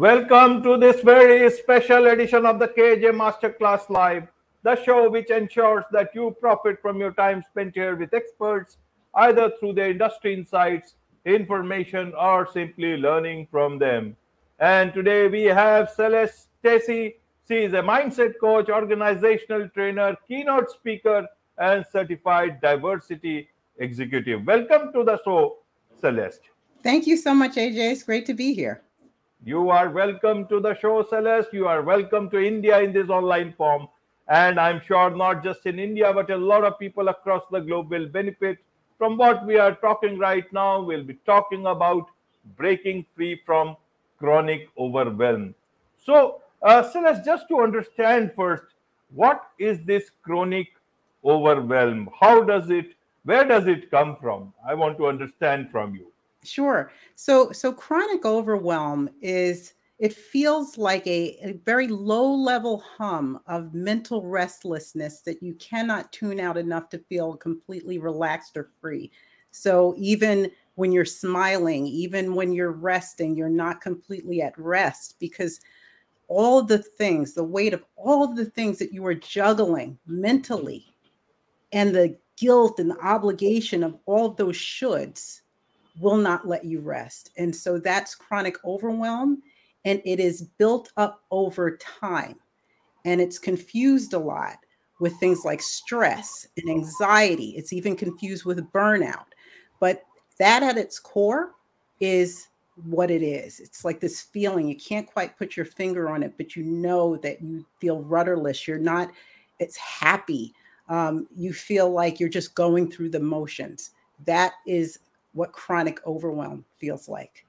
Welcome to this very special edition of the KJ Masterclass Live, the show which ensures that you profit from your time spent here with experts, either through their industry insights, information, or simply learning from them. And today we have Celeste Stacy. She is a mindset coach, organizational trainer, keynote speaker, and certified diversity executive. Welcome to the show, Celeste. Thank you so much, AJ. It's great to be here. You are welcome to the show, Celeste. You are welcome to India in this online form. And I'm sure not just in India, but a lot of people across the globe will benefit from what we are talking right now. We'll be talking about breaking free from chronic overwhelm. So, Celeste, just to understand first, what is this chronic overwhelm? How does it, where does it come from? I want to understand from you. Sure. So chronic overwhelm is it feels like a very low level hum of mental restlessness that you cannot tune out enough to feel completely relaxed or free. So even when you're smiling, even when you're resting, you're not completely at rest because all the things, the weight of all of the things that you are juggling mentally and the guilt and the obligation of all of those shoulds will not let you rest. And so that's chronic overwhelm. And it is built up over time. And it's confused a lot with things like stress and anxiety. It's even confused with burnout. But that at its core is what it is. It's like this feeling. You can't quite put your finger on it, but you know that you feel rudderless. You're not, it's happy. You feel like you're just going through the motions. That is what chronic overwhelm feels like.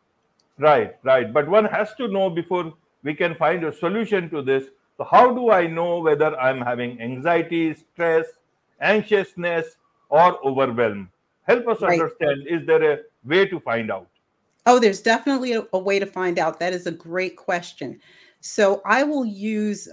Right, right. But one has to know before we can find a solution to this. So, how do I know whether I'm having anxiety, stress, anxiousness, or overwhelm? Help us Right. understand. Is there a way to find out? Oh, there's definitely a way to find out. That is a great question. So I will use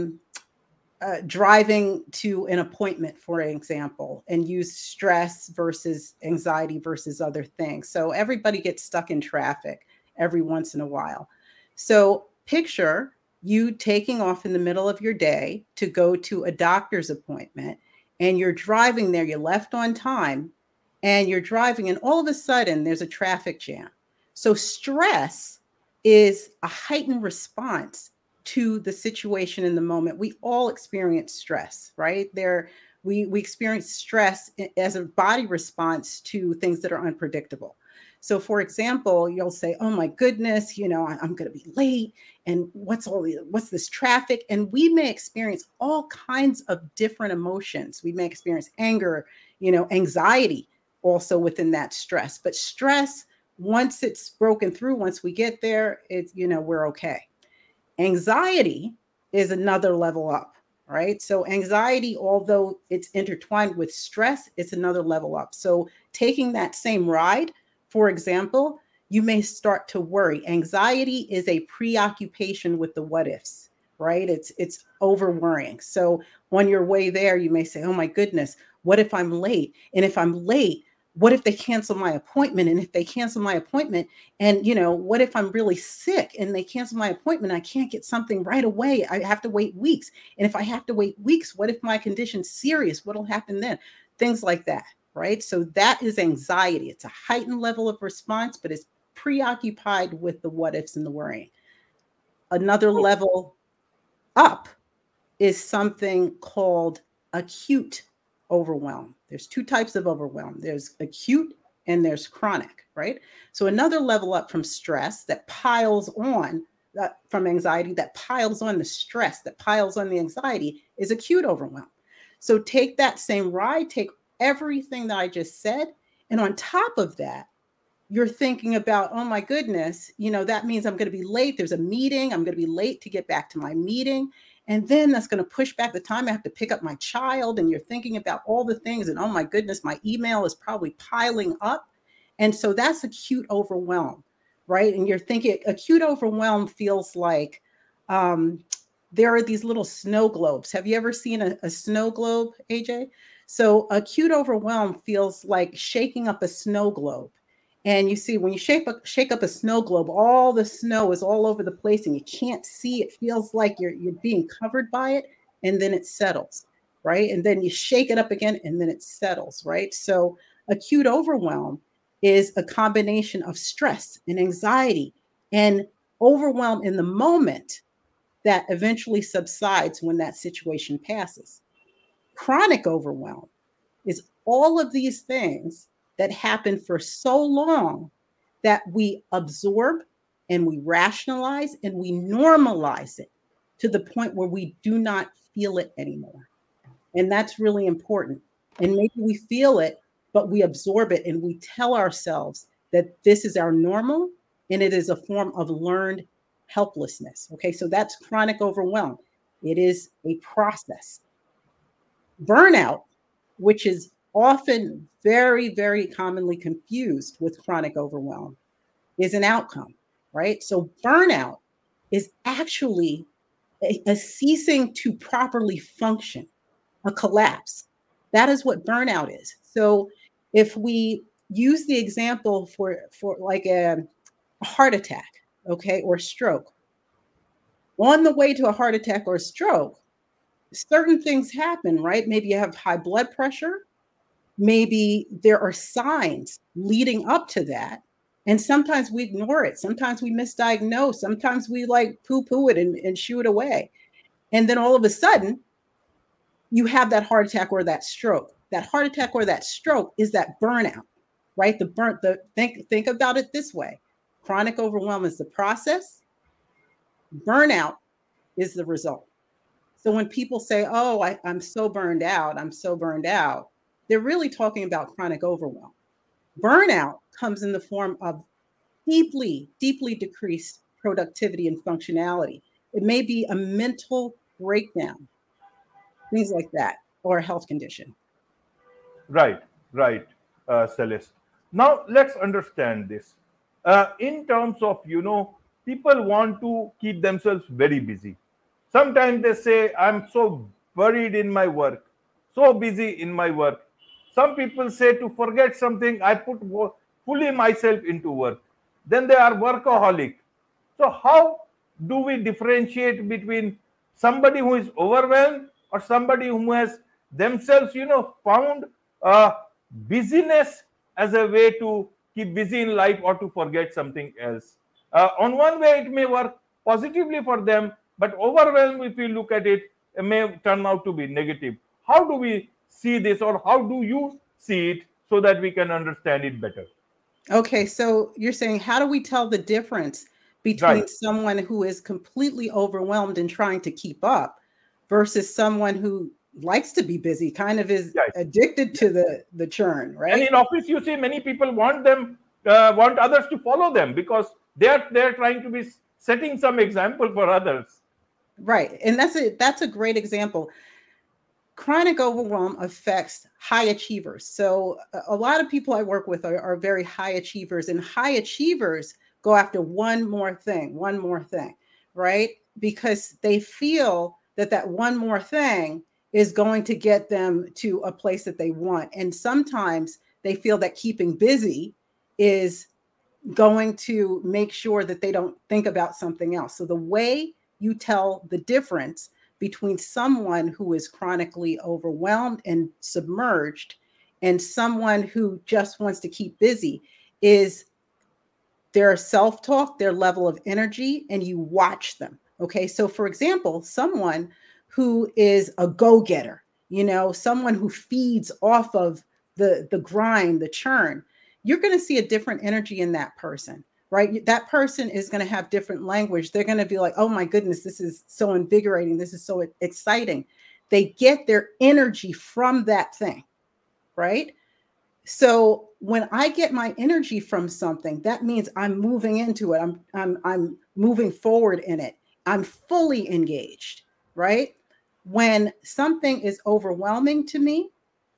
driving to an appointment, for example, and use stress versus anxiety versus other things. So everybody gets stuck in traffic every once in a while. So picture you taking off in the middle of your day to go to a doctor's appointment, and you're driving there, you left on time, and you're driving, and all of a sudden there's a traffic jam. So stress is a heightened response to the situation in the moment. We all experience stress, right? We experience stress as a body response to things that are unpredictable. So, for example, you'll say, "Oh my goodness, I'm going to be late, and what's this traffic?" And we may experience all kinds of different emotions. We may experience anger, anxiety, also within that stress. But stress, once it's broken through, once we get there, we're okay. Anxiety is another level up, right? So, anxiety, although it's intertwined with stress, it's another level up. So, taking that same ride, for example, you may start to worry. Anxiety is a preoccupation with the what ifs, right? It's over worrying. So, on your way there, you may say, "Oh my goodness, what if I'm late? And if I'm late, what if they cancel my appointment? And if they cancel my appointment, and what if I'm really sick and they cancel my appointment? I can't get something right away. I have to wait weeks. And if I have to wait weeks, what if my condition's serious? What'll happen then?" Things like that, right? So that is anxiety. It's a heightened level of response, but it's preoccupied with the what ifs and the worrying. Another Oh, level up is something called acute overwhelm. There's two types of overwhelm. There's acute and there's chronic, right? So another level up from stress that piles on from anxiety, that piles on the stress, that piles on the anxiety is acute overwhelm. So take that same ride, take everything that I just said, and on top of that, you're thinking about, "Oh my goodness, that means I'm going to be late. There's a meeting. I'm going to be late to get back to my meeting. And then that's going to push back the time I have to pick up my child." And you're thinking about all the things. And oh my goodness, my email is probably piling up. And so that's acute overwhelm, right? And you're thinking acute overwhelm feels like um, there are these little snow globes. Have you ever seen a snow globe, AJ? So acute overwhelm feels like shaking up a snow globe, And you see, when you shake up a snow globe, all the snow is all over the place and you can't see. It feels like you're being covered by it, and then it settles, right? And then you shake it up again, and then it settles, right? So acute overwhelm is a combination of stress and anxiety and overwhelm in the moment that eventually subsides when that situation passes. Chronic overwhelm is all of these things that happen for so long that we absorb and we rationalize and we normalize it to the point where we do not feel it anymore. And that's really important. And maybe we feel it, but we absorb it and we tell ourselves that this is our normal and it is a form of learned helplessness. Okay, so that's chronic overwhelm. It is a process. Burnout, which is often very, very commonly confused with chronic overwhelm, is an outcome, right? So burnout is actually a ceasing to properly function, a collapse. That is what burnout is. So if we use the example for like a heart attack, okay, or stroke, on the way to a heart attack or stroke, certain things happen, right? Maybe you have high blood pressure. Maybe there are signs leading up to that. And sometimes we ignore it. Sometimes we misdiagnose. Sometimes we like poo-poo it and shoo it away. And then all of a sudden, you have that heart attack or that stroke. That heart attack or that stroke is that burnout, right? Think about it this way. Chronic overwhelm is the process. Burnout is the result. So when people say, oh, I'm so burned out, they're really talking about chronic overwhelm. Burnout comes in the form of deeply, deeply decreased productivity and functionality. It may be a mental breakdown, things like that, or a health condition. Right, right, Celeste. Now let's understand this. In terms of, people want to keep themselves very busy. Sometimes they say, I'm so buried in my work, so busy in my work. Some people say to forget something, I put fully myself into work. Then they are workaholic. So how do we differentiate between somebody who is overwhelmed or somebody who has themselves, found busyness as a way to keep busy in life or to forget something else? On one way, it may work positively for them, but overwhelm, if we look at it, it may turn out to be negative. How do we see this, or how do you see it so that we can understand it better? Okay, so you're saying, how do we tell the difference between Right. someone who is completely overwhelmed and trying to keep up versus someone who likes to be busy, kind of is Yes. addicted to the churn, And right? in office, you see many people want others to follow them because they're trying to be setting some example for others. Right. And that's a great example. Chronic overwhelm affects high achievers. So a lot of people I work with are very high achievers, and high achievers go after one more thing, right? Because they feel that that one more thing is going to get them to a place that they want. And sometimes they feel that keeping busy is going to make sure that they don't think about something else. So the way you tell the difference between someone who is chronically overwhelmed and submerged and someone who just wants to keep busy is their self-talk, their level of energy, and you watch them. Okay. So for example, someone who is a go-getter, someone who feeds off of the grind, the churn, you're going to see a different energy in that person, right? That person is going to have different language. They're going to be like, oh my goodness, this is so invigorating. This is so exciting. They get their energy from that thing, right? So when I get my energy from something, that means I'm moving into it. I'm moving forward in it. I'm fully engaged, right? When something is overwhelming to me,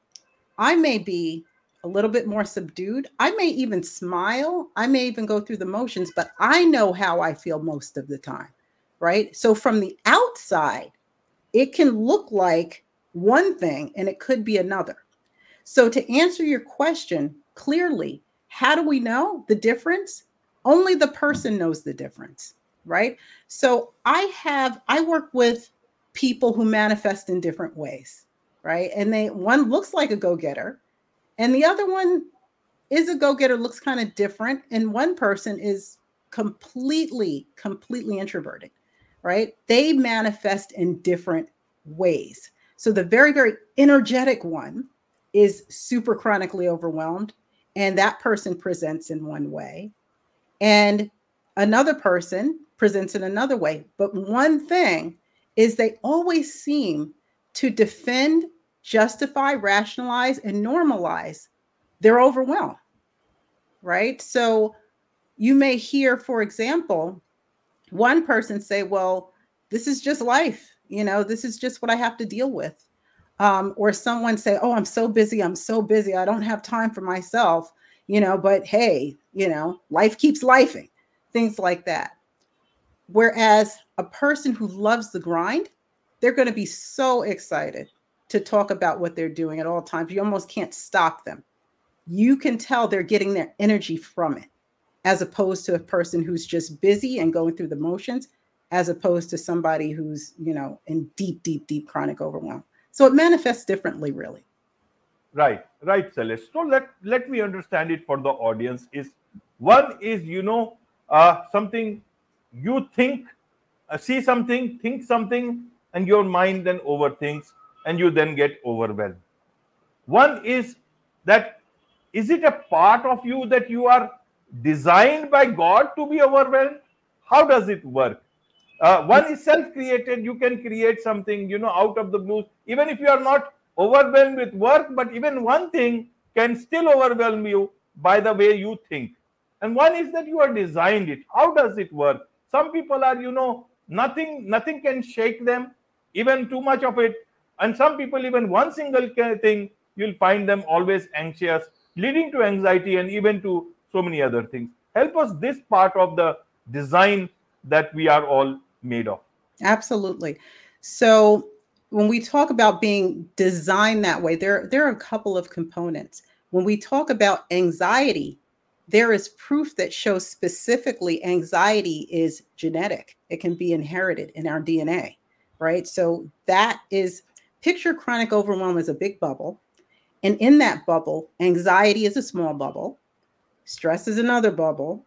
I may be a little bit more subdued. I may even smile. I may even go through the motions, but I know how I feel most of the time, right? So from the outside, it can look like one thing and it could be another. So to answer your question clearly, How do we know the difference? Only the person knows the difference, right? So I work with people who manifest in different ways, right? And one looks like a go-getter and the other one is a go-getter, looks kind of different, and one person is completely introverted, right? They manifest in different ways. So the very, very energetic one is super chronically overwhelmed, and that person presents in one way, and another person presents in another way. But one thing is they always seem to defend, justify, rationalize, and normalize their overwhelm, right? So you may hear, for example, one person say, well, this is just life. This is just what I have to deal with. Or someone say, oh, I'm so busy. I don't have time for myself, but hey, life keeps lifing, things like that. Whereas a person who loves the grind, they're going to be so excited to talk about what they're doing at all times. You almost can't stop them. You can tell they're getting their energy from it, as opposed to a person who's just busy and going through the motions, as opposed to somebody who's, in deep, deep, deep chronic overwhelm. So it manifests differently, really. Right, Celeste. So let me understand it for the audience. Is one is something you think, see something, think something, and your mind then overthinks, and you then get overwhelmed. One is that, is it a part of you that you are designed by God to be overwhelmed? How does it work? One is self-created. You can create something, out of the blue, even if you are not overwhelmed with work, but even one thing can still overwhelm you by the way you think. And one is that you are designed it. How does it work? Some people are, nothing can shake them, even too much of it. And some people, even one single thing, you'll find them always anxious, leading to anxiety and even to so many other things. Help us this part of the design that we are all made of. Absolutely. So when we talk about being designed that way, there are a couple of components. When we talk about anxiety, there is proof that shows specifically anxiety is genetic. It can be inherited in our DNA, right? So that is, picture chronic overwhelm as a big bubble. And in that bubble, anxiety is a small bubble. Stress is another bubble.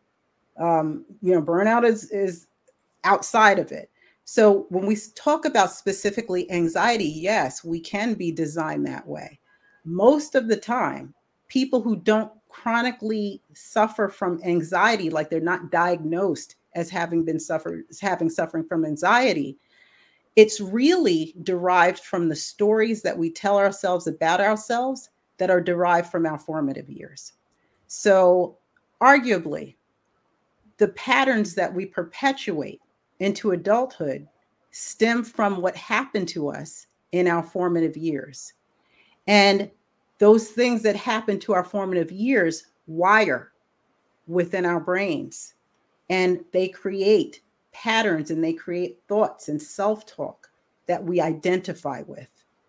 Burnout is outside of it. So when we talk about specifically anxiety, yes, we can be designed that way. Most of the time, people who don't chronically suffer from anxiety, like they're not diagnosed as having suffering from anxiety, it's really derived from the stories that we tell ourselves about ourselves that are derived from our formative years. So arguably, the patterns that we perpetuate into adulthood stem from what happened to us in our formative years. And those things that happen to our formative years wire within our brains, and they create patterns and they create thoughts and self-talk that we identify with.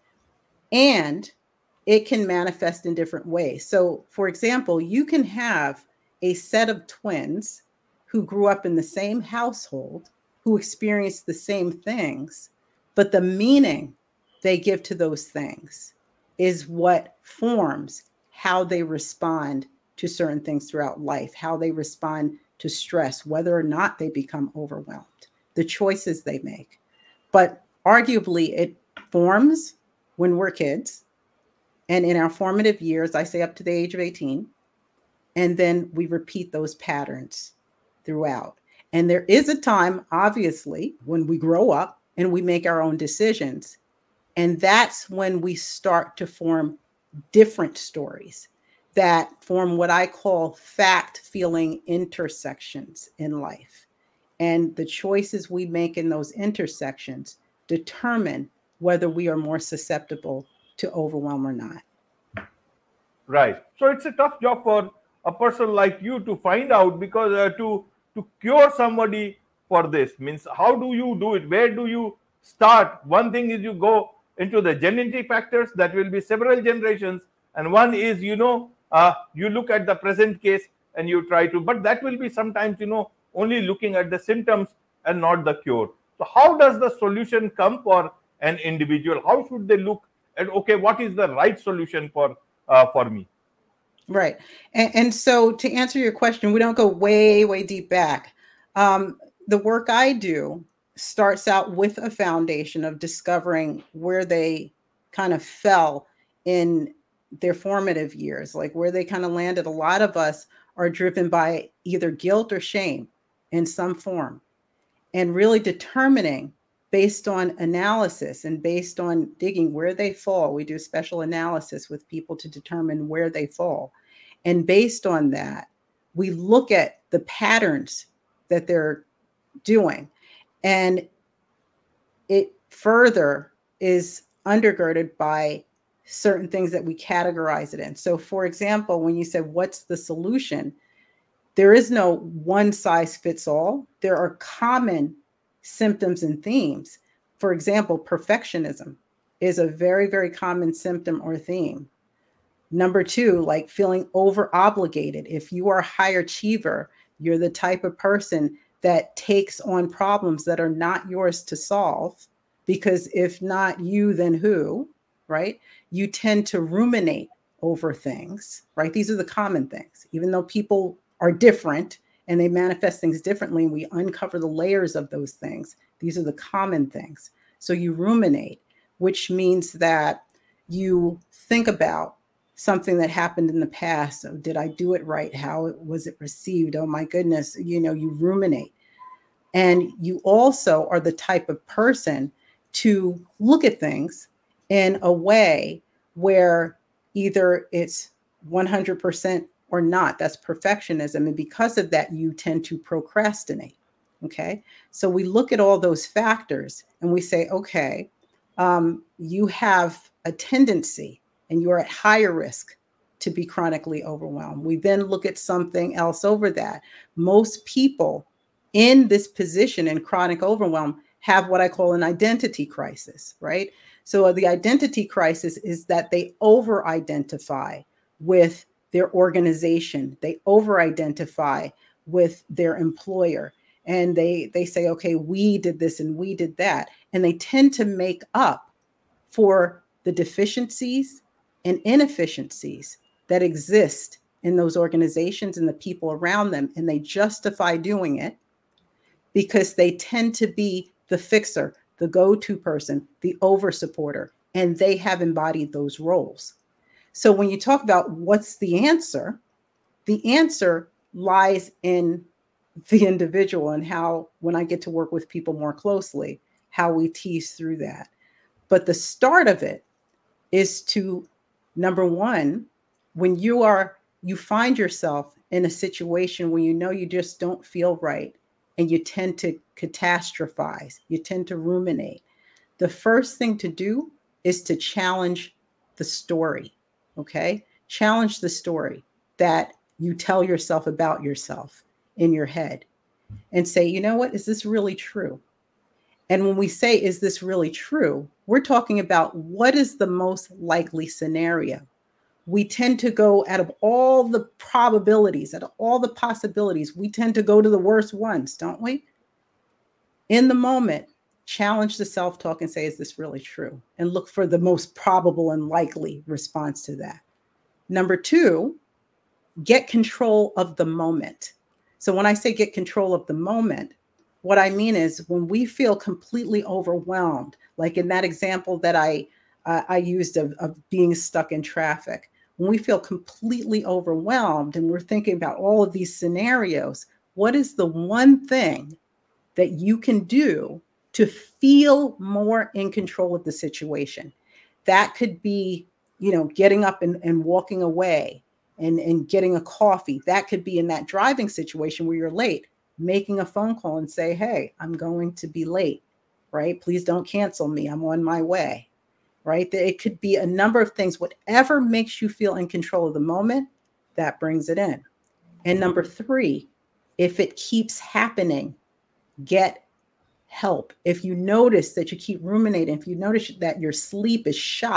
And it can manifest in different ways. So, for example, you can have a set of twins who grew up in the same household, who experienced the same things, but the meaning they give to those things is what forms how they respond to certain things throughout life, how they respond to stress, whether or not they become overwhelmed, the choices they make. But arguably, it forms when we're kids and in our formative years, I say up to the age of 18, and then we repeat those patterns throughout. And there is a time, obviously, when we grow up and we make our own decisions. And that's when we start to form different stories that form what I call fact-feeling intersections in life. And the choices we make in those intersections determine whether we are more susceptible to overwhelm or not. Right. So it's a tough job for a person like you to find out, because to cure somebody for this means, how do you do it? Where do you start? One thing is you go into the genetic factors, that will be several generations, and one is You look at the present case and you try to, but that will be sometimes, only looking at the symptoms and not the cure. So how does the solution come for an individual? How should they look at, okay, what is the right solution for me? Right. And so to answer your question, we don't go way, way deep back. The work I do starts out with a foundation of discovering where they kind of fell in their formative years, like where they kind of landed. A lot of us are driven by either guilt or shame in some form, and really determining based on analysis and based on digging where they fall. We do special analysis with people to determine where they fall. And based on that, we look at the patterns that they're doing. And it further is undergirded by certain things that we categorize it in. So, for example, when you said, what's the solution? There is no one size fits all. There are common symptoms and themes. For example, perfectionism is a very, very common symptom or theme. Number two, like feeling over obligated. If you are a high achiever, you're the type of person that takes on problems that are not yours to solve, because if not you, then who, right? You tend to ruminate over things, right? These are the common things, even though people are different and they manifest things differently, and we uncover the layers of those things. These are the common things. So you ruminate, which means that you think about something that happened in the past. So did I do it right? How was it received? Oh my goodness, you ruminate. And you also are the type of person to look at things in a way where either it's 100% or not. That's perfectionism. And because of that, you tend to procrastinate. Okay. So we look at all those factors and we say, okay, you have a tendency and you're at higher risk to be chronically overwhelmed. We then look at something else over that. Most people in this position in chronic overwhelm have what I call an identity crisis, right? So the identity crisis is that they over-identify with their organization. They over-identify with their employer. And they say, okay, we did this and we did that. And they tend to make up for the deficiencies and inefficiencies that exist in those organizations and the people around them. And they justify doing it because they tend to be the fixer, the go-to person, the over-supporter, and they have embodied those roles. So when you talk about what's the answer lies in the individual and how, when I get to work with people more closely, how we tease through that. But the start of it is to, number one, when you find yourself in a situation where you just don't feel right and you tend to catastrophize, you tend to ruminate, the first thing to do is to challenge the story, okay? Challenge the story that you tell yourself about yourself in your head and say, you know what, is this really true? And when we say, is this really true? We're talking about what is the most likely scenario. We tend to go out of all the probabilities, out of all the possibilities, we tend to go to the worst ones, don't we? In the moment, challenge the self-talk and say, is this really true? And look for the most probable and likely response to that. Number two, get control of the moment. So when I say get control of the moment, what I mean is when we feel completely overwhelmed, like in that example that I used of being stuck in traffic, when we feel completely overwhelmed and we're thinking about all of these scenarios, what is the one thing that you can do to feel more in control of the situation? That could be, getting up and walking away and getting a coffee. That could be in that driving situation where you're late, making a phone call and say, hey, I'm going to be late, right? Please don't cancel me. I'm on my way, right? It could be a number of things. Whatever makes you feel in control of the moment, that brings it in. And number three, if it keeps happening, get help. If you notice that you keep ruminating, if you notice that your sleep is shot,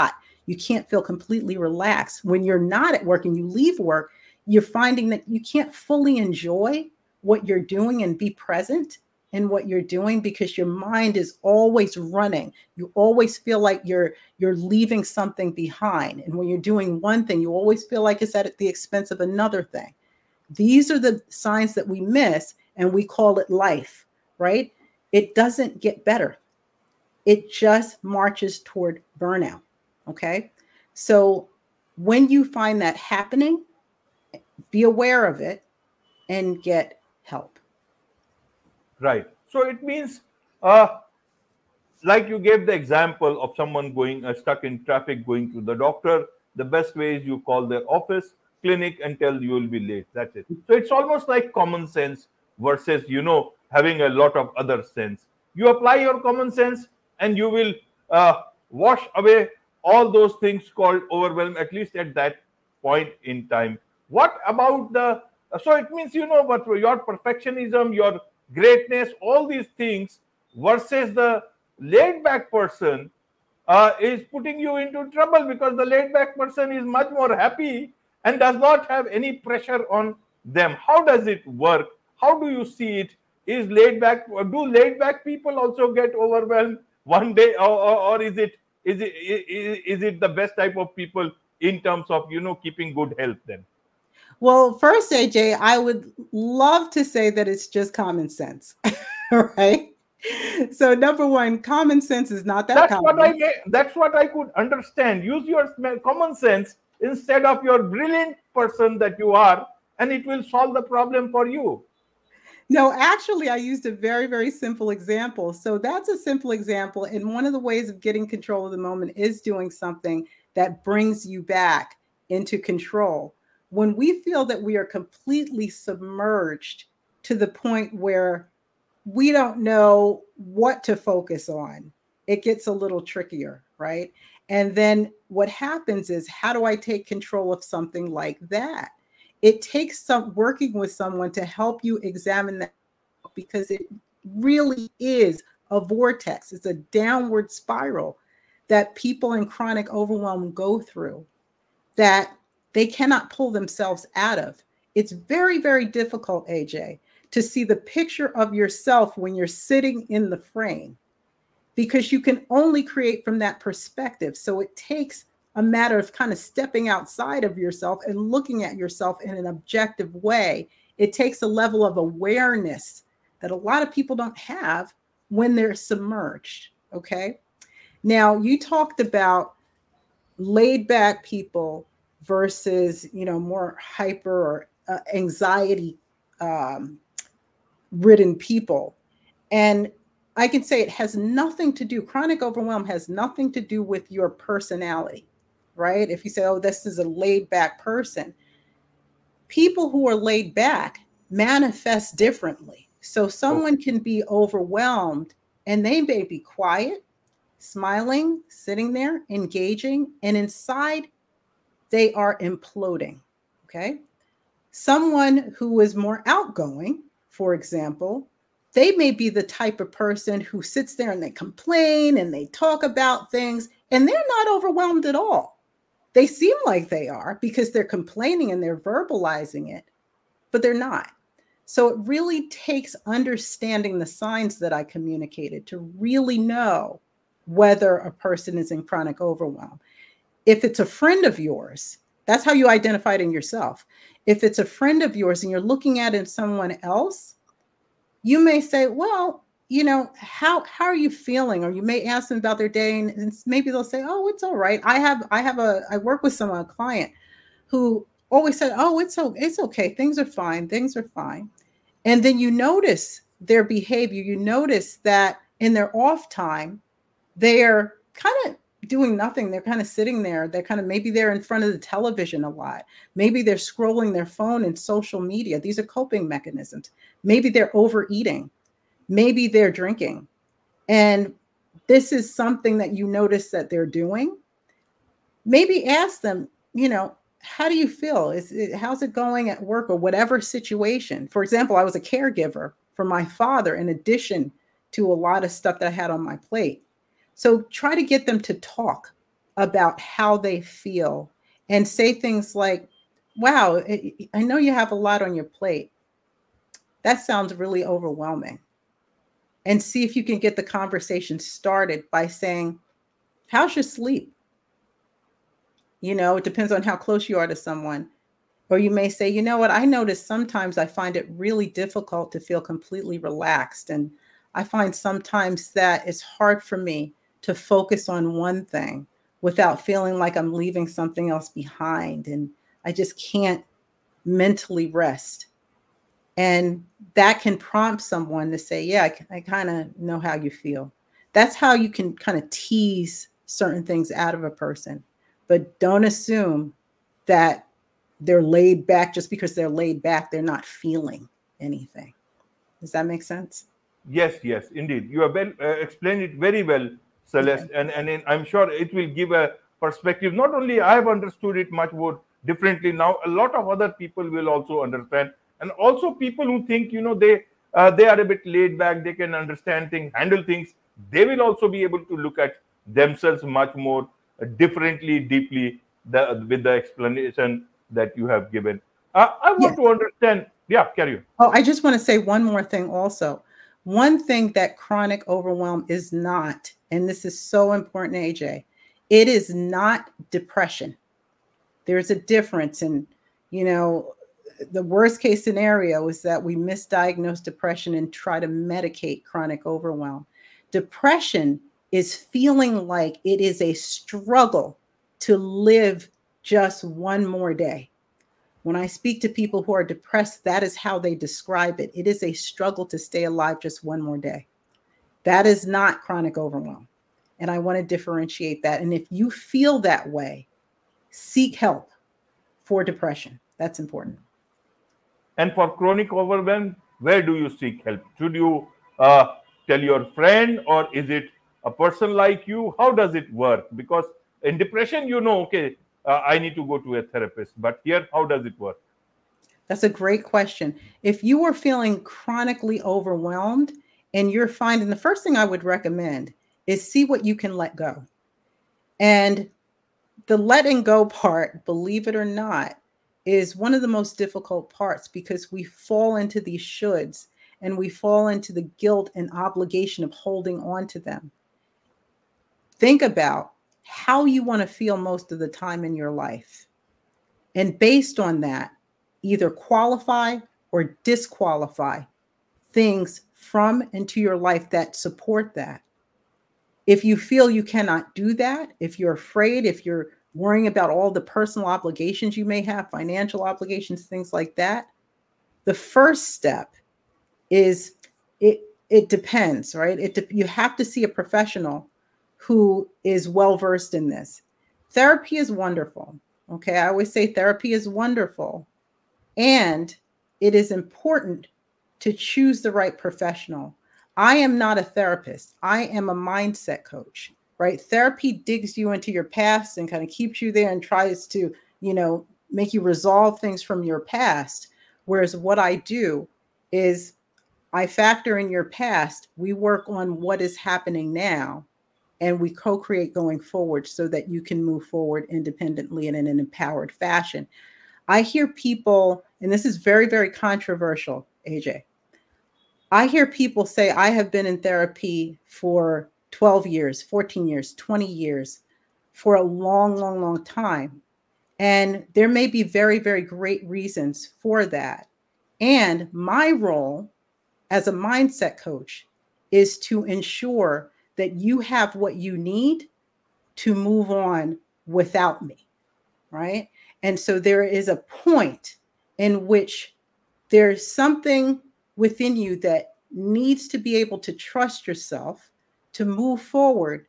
You can't feel completely relaxed. When you're not at work and you leave work, you're finding that you can't fully enjoy what you're doing and be present in what you're doing because your mind is always running. You always feel like you're leaving something behind. And when you're doing one thing, you always feel like it's at the expense of another thing. These are the signs that we miss, and we call it life, right? It doesn't get better. It just marches toward burnout. Okay. So when you find that happening, be aware of it and get help. Right. So it means, uh, like you gave the example of someone going stuck in traffic going to the doctor. The best way is you call their office, clinic, and tell you will be late. That's it. So it's almost like common sense versus having a lot of other sense. You apply your common sense, and you will wash away all those things called overwhelm, at least at that point in time. What about the so it means but your perfectionism, your greatness, all these things versus the laid back person is putting you into trouble, because the laid back person is much more happy and does not have any pressure on them. How does it work? How do you see it? Is laid back, do laid back people also get overwhelmed one day, or is it the best type of people in terms of keeping good health then? Well, first, AJ, I would love to say that it's just common sense, right? So, number one, common sense is not that common. That's what I could understand. Use your common sense instead of your brilliant person that you are, and it will solve the problem for you. No, actually, I used a very, very simple example. So that's a simple example. And one of the ways of getting control of the moment is doing something that brings you back into control. When we feel that we are completely submerged to the point where we don't know what to focus on, it gets a little trickier, right? And then what happens is, how do I take control of something like that? It takes some working with someone to help you examine that, because it really is a vortex. It's a downward spiral that people in chronic overwhelm go through that they cannot pull themselves out of. It's very, very difficult, AJ, to see the picture of yourself when you're sitting in the frame, because you can only create from that perspective. So it takes a matter of kind of stepping outside of yourself and looking at yourself in an objective way. It takes a level of awareness that a lot of people don't have when they're submerged. Okay. Now, you talked about laid back people versus, more hyper or anxiety ridden people. And I can say it has nothing to do, chronic overwhelm has nothing to do with your personality, right? If you say, oh, this is a laid back person, people who are laid back manifest differently. So someone can be overwhelmed and they may be quiet, smiling, sitting there, engaging, and inside they are imploding. Okay. Someone who is more outgoing, for example, they may be the type of person who sits there and they complain and they talk about things, and they're not overwhelmed at all. They seem like they are because they're complaining and they're verbalizing it, but they're not. So it really takes understanding the signs that I communicated to really know whether a person is in chronic overwhelm. If it's a friend of yours, that's how you identify it in yourself. If it's a friend of yours and you're looking at it in someone else, you may say, well, how are you feeling? Or you may ask them about their day, and maybe they'll say, oh, it's all right. I work with a client who always said, oh, it's okay. Things are fine. Things are fine. And then you notice their behavior. You notice that in their off time, they're kind of doing nothing. They're kind of sitting there. Maybe they're in front of the television a lot. Maybe they're scrolling their phone and social media. These are coping mechanisms. Maybe they're overeating. Maybe they're drinking. And this is something that you notice that they're doing. Maybe ask them, how do you feel? How's it going at work or whatever situation? For example, I was a caregiver for my father in addition to a lot of stuff that I had on my plate. So try to get them to talk about how they feel and say things like, wow, I know you have a lot on your plate. That sounds really overwhelming. And see if you can get the conversation started by saying, how's your sleep? It depends on how close you are to someone. Or you may say, you know what, I notice sometimes I find it really difficult to feel completely relaxed. And I find sometimes that it's hard for me to focus on one thing without feeling like I'm leaving something else behind. And I just can't mentally rest. And that can prompt someone to say, yeah, I kind of know how you feel. That's how you can kind of tease certain things out of a person. But don't assume that they're laid back just because they're laid back, they're not feeling anything. Does that make sense? Yes, yes, indeed. You have explained it very well, Celeste, Okay. I'm sure it will give a perspective. Not only I have understood it much more differently now, a lot of other people will also understand, and also people who think they are a bit laid back, they can understand things, handle things. They will also be able to look at themselves much more differently, deeply, with the explanation that you have given. I want Yes. to understand. Yeah, carry on. Oh, I just want to say one more thing also. One thing that chronic overwhelm is not, and this is so important, AJ, it is not depression. There's a difference. And, the worst case scenario is that we misdiagnose depression and try to medicate chronic overwhelm. Depression is feeling like it is a struggle to live just one more day. When I speak to people who are depressed, that is how they describe it. It is a struggle to stay alive just one more day. That is not chronic overwhelm. And I want to differentiate that. And if you feel that way, seek help for depression. That's important. And for chronic overwhelm, where do you seek help? Should you uh, tell your friend, or is it a person like you? How does it work? Because in depression, okay, I need to go to a therapist. But here, how does it work? That's a great question. If you are feeling chronically overwhelmed and you're finding, the first thing I would recommend is see what you can let go. And the letting go part, believe it or not, is one of the most difficult parts because we fall into these shoulds and we fall into the guilt and obligation of holding on to them. Think about how you want to feel most of the time in your life. And based on that, either qualify or disqualify things from into your life that support that. If you feel you cannot do that, if you're afraid, if you're worrying about all the personal obligations you may have, financial obligations, things like that, the first step is it depends, right? You have to see a professional who is well versed in this. Therapy is wonderful. Okay, I always say therapy is wonderful, and it is important to choose the right professional. I am not a therapist. I am a mindset coach, right? Therapy digs you into your past and kind of keeps you there and tries to, make you resolve things from your past. Whereas what I do is I factor in your past. We work on what is happening now and we co-create going forward so that you can move forward independently and in an empowered fashion. I hear people, and this is very, very controversial, AJ. I hear people say, I have been in therapy for 12 years, 14 years, 20 years, for a long, long, long time. And there may be very, very great reasons for that. And my role as a mindset coach is to ensure that you have what you need to move on without me, right? And so there is a point in which there's something within you that needs to be able to trust yourself to move forward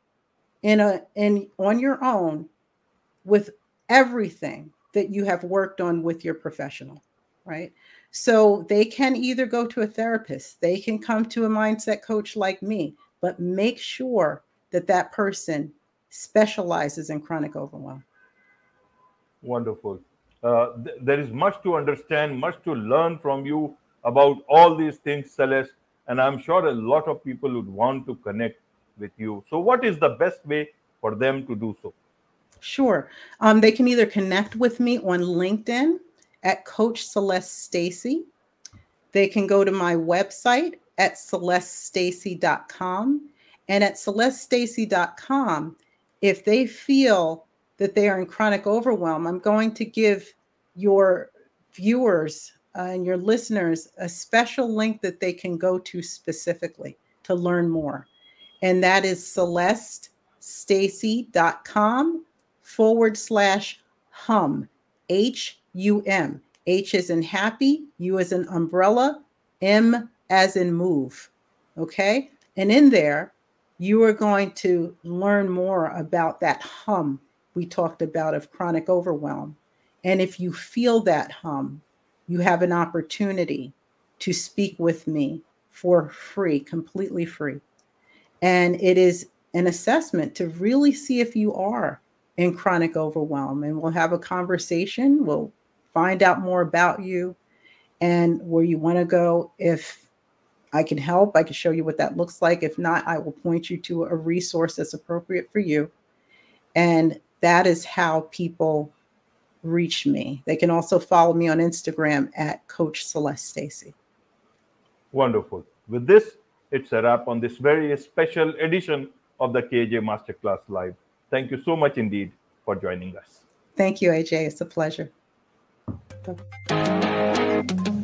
in on your own with everything that you have worked on with your professional, right? So they can either go to a therapist, they can come to a mindset coach like me, but make sure that that person specializes in chronic overwhelm. Wonderful. There is much to understand, much to learn from you about all these things, Celeste. And I'm sure a lot of people would want to connect with you. So, what is the best way for them to do so? Sure. They can either connect with me on LinkedIn at Coach Celeste Stacy. They can go to my website at celestestacy.com. And at celestestacy.com, if they feel that they are in chronic overwhelm, I'm going to give your viewers and your listeners a special link that they can go to specifically to learn more. And that is celestestacy.com/hum, HUM. H as in happy, U as in umbrella, M as in move. Okay. And in there, you are going to learn more about that hum we talked about of chronic overwhelm. And if you feel that hum, you have an opportunity to speak with me for free, completely free. And it is an assessment to really see if you are in chronic overwhelm. And we'll have a conversation. We'll find out more about you and where you want to go. If I can help, I can show you what that looks like. If not, I will point you to a resource that's appropriate for you. And that is how people reach me. They can also follow me on Instagram at Coach Celeste Stacy. Wonderful. With this, it's a wrap on this very special edition of the KJ Masterclass Live. Thank you so much indeed for joining us. Thank you, AJ. It's a pleasure.